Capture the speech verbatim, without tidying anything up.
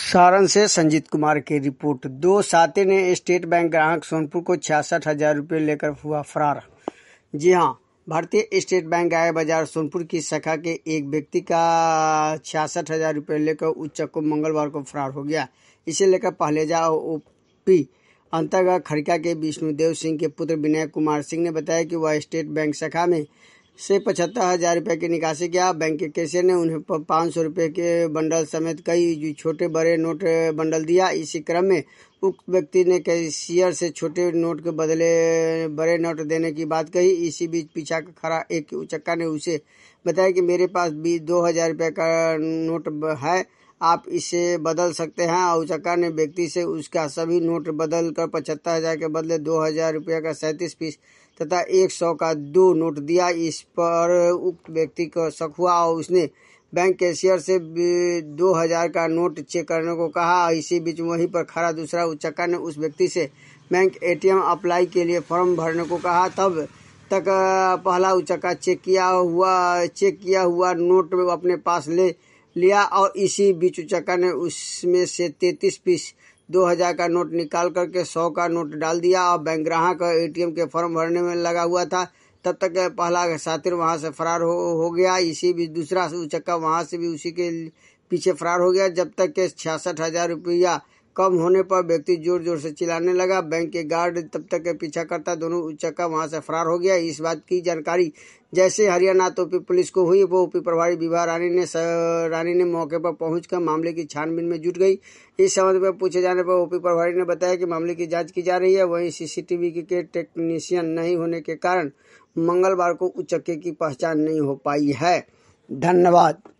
सारण से संजीत कुमार की रिपोर्ट। दो साथी ने स्टेट बैंक ग्राहक सोनपुर को छियासठ हजार रुपये लेकर हुआ फरार। जी हां, भारतीय स्टेट बैंक गाय बाजार सोनपुर की शाखा के एक व्यक्ति का छियासठ हजार रुपये लेकर उच्चक को मंगलवार को फरार हो गया। इसे लेकर पहलेजा ओपी अंतर्गत खड़का के विष्णुदेव सिंह के पुत्र विनय कुमार सिंह ने बताया कि वह स्टेट बैंक शाखा में से पचहत्तर हजार रुपये की निकासी किया। बैंक के कैशियर ने उन्हें पाँच सौ रुपये के बंडल समेत कई छोटे बड़े नोट बंडल दिया। इसी क्रम में उक्त व्यक्ति ने कैशियर से छोटे नोट के बदले बड़े नोट देने की बात कही। इसी बीच पीछा खड़ा एक उचक्का ने उसे बताया कि मेरे पास भी दो हजार रुपये का नोट है, आप इसे बदल सकते हैं। उचक्का ने व्यक्ति से उसका सभी नोट बदल कर पचहत्तर हजार के बदले दो हजार रुपये का सैंतीस पीस तथा एक सौ का दो नोट दिया। इस पर उक्त व्यक्ति को शक हुआ और उसने बैंक कैशियर से दो हजार का नोट चेक करने को कहा। इसी बीच वहीं पर खड़ा दूसरा उचक्का ने उस व्यक्ति से बैंक एटीएम अप्लाई के लिए फॉर्म भरने को कहा। तब तक पहला उचक्का चेक किया हुआ चेक किया हुआ नोट अपने पास ले लिया और इसी बीच उचक्का ने उसमें से तैंतीस पीस दो हजार का नोट निकाल करके सौ का नोट डाल दिया और बैंक ग्राहक एटीएम के फॉर्म भरने में लगा हुआ था। तब तक पहला साथी वहां से फरार हो, हो गया। इसी बीच दूसरा उचक्का वहां से भी उसी के पीछे फरार हो गया। जब तक के छियासठ हजार रुपया कम होने पर व्यक्ति जोर जोर से चिल्लाने लगा। बैंक के गार्ड तब तक पीछा करता दोनों उचक्का वहां से फरार हो गया। इस बात की जानकारी जैसे हरियाणा ओपी पुलिस को हुई, वो ओपी प्रभारी विभा रानी ने रानी ने मौके पर पहुंचकर मामले की छानबीन में जुट गई। इस संबंध में पूछे जाने पर ओपी प्रभारी ने बताया कि मामले की जांच की जा रही है। वहीं सीसीटीवी के टेक्नीशियन नहीं होने के कारण मंगलवार को उचक्के की पहचान नहीं हो पाई है। धन्यवाद।